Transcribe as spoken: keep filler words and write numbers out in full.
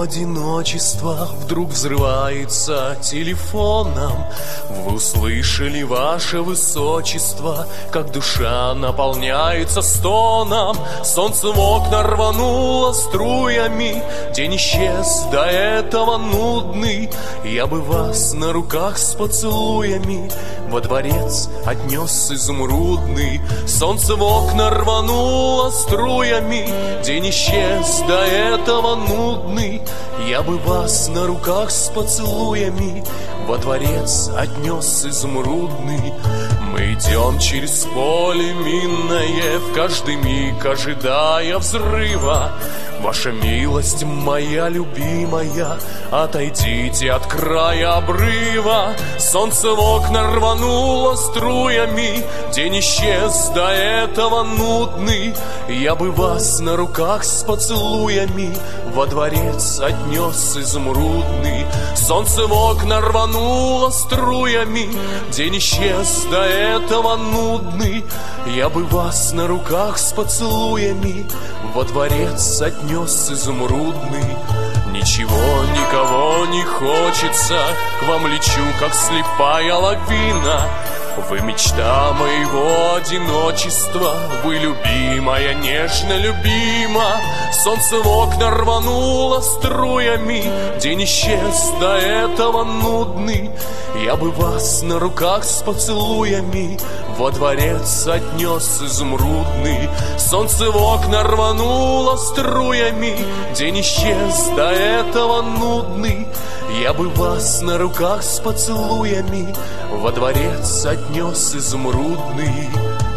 одиночества вдруг взрывается телефоном. Вы услышали, ваше высочество, как душа наполняется стоном. Солнце в окна рвануло струями, день исчез до этого нудный. Я бы вас на руках с поцелуями во дворец отнес изумрудный. Солнце в окна рвануло струями, день исчез до этого нудный. Я бы вас на руках с поцелуями во дворец отнес изумрудный. Мы идем через поле минное, в каждый миг ожидая взрыва. Ваша милость, моя любимая, отойдите от края обрыва. Солнце в окна рвануло струями, день исчез до этого нудный. Я бы вас на руках с поцелуями во дворец отнес изумрудный. Солнце в окна рвануло струями, день исчез до этого нудный. Я бы вас на руках с поцелуями во дворец отнес изумрудный. Ничего, никого не хочется, к вам лечу, как слепая лавина. Вы мечта моего одиночества, вы любимая, нежно любима. Солнце в окна рвануло струями, день исчез до этого нудный. Я бы вас на руках с поцелуями во дворец отнес изумрудный. Солнце в окна рвануло струями, день исчез до этого нудный. Я бы вас на руках с поцелуями во дворец отнес изумрудный.